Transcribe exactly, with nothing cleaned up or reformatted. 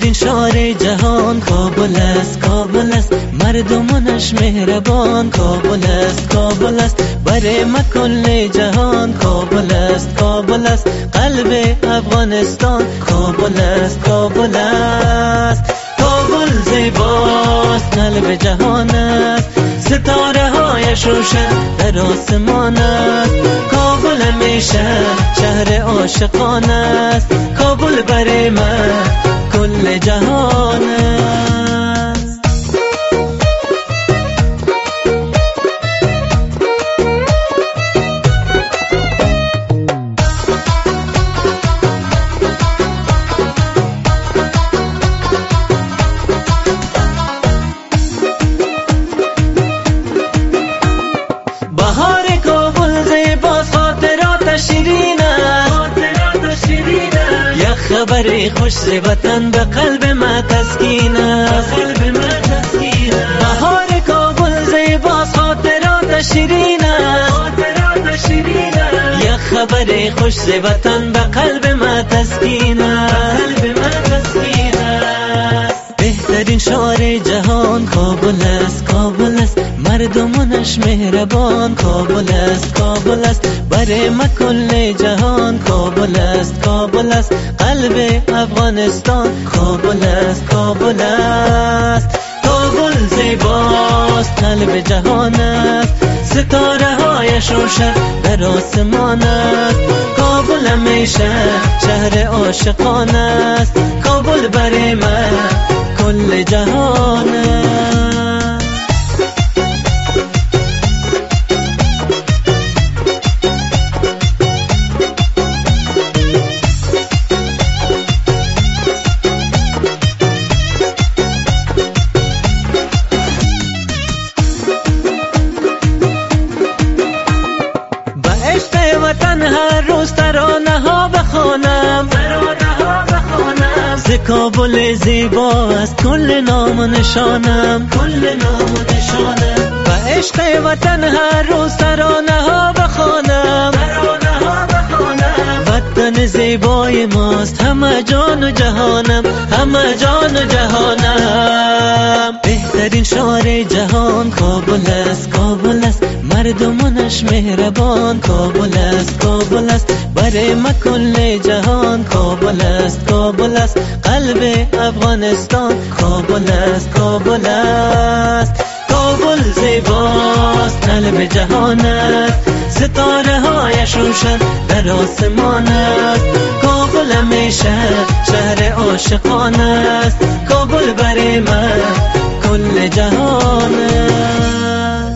بهترین شهر جهان کابل است، کابل است، مردمانش مهربان کابل است، کابل است، برای ما کل جهان کابل است، کابل است، قلب افغانستان کابل است، کابل است، کابل زیباست، قلب جهان است، ستاره هایش روشن در آسمان است، کابل همیشه شهر عاشقان است، کابل برای من کل جهان است. بهار کابل زیباست، خاطرات شیرین است، خاطرات شیرین است، یک خبر خوش ز وطن به قلب ما تسکین است، قلب ما تسکین است. بهار کابل زیباست، خاطرات شیرین است، خاطرات شیرین است، یک خبر خوش ز وطن به قلب ما تسکین است، قلب ما تسکین است. بهترین شهر جهان کابل است، کابل است، مردمانش مهربان کابل است، کابل است، برای ما کل جهان کابل است، کابل است، قلب افغانستان کابل است، کابل است، کابل زیباست، قلب جهان است، ستاره هایش روشن در آسمان است، کابل همیشه شهر عاشقان است، کابل برای من کل جهان است. وطن هر روز ترانه ها بخوانم، ترانه ها بخوانم، ز کابل زیبا است کل نام و نشانم، کل نام و نشانم. و عشق وطن هر روز ترانه ها بخوانم، ترانه ها بخوانم، وطن زیبای ماست همه جان و جهانم، همه جان و جهانم. بهترین شهر جهان کابل است، کابل است، مردمانش مهربان کابل است، کابل است، برای ما کل جهان کابل است، کابل است، قلب افغانستان کابل است، کابل است، کابل زیباست، قلب جهان است، ستاره هایش روشن در آسمان است، کابل همیشه شهر عاشقان است، کابل برای من کل جهان است.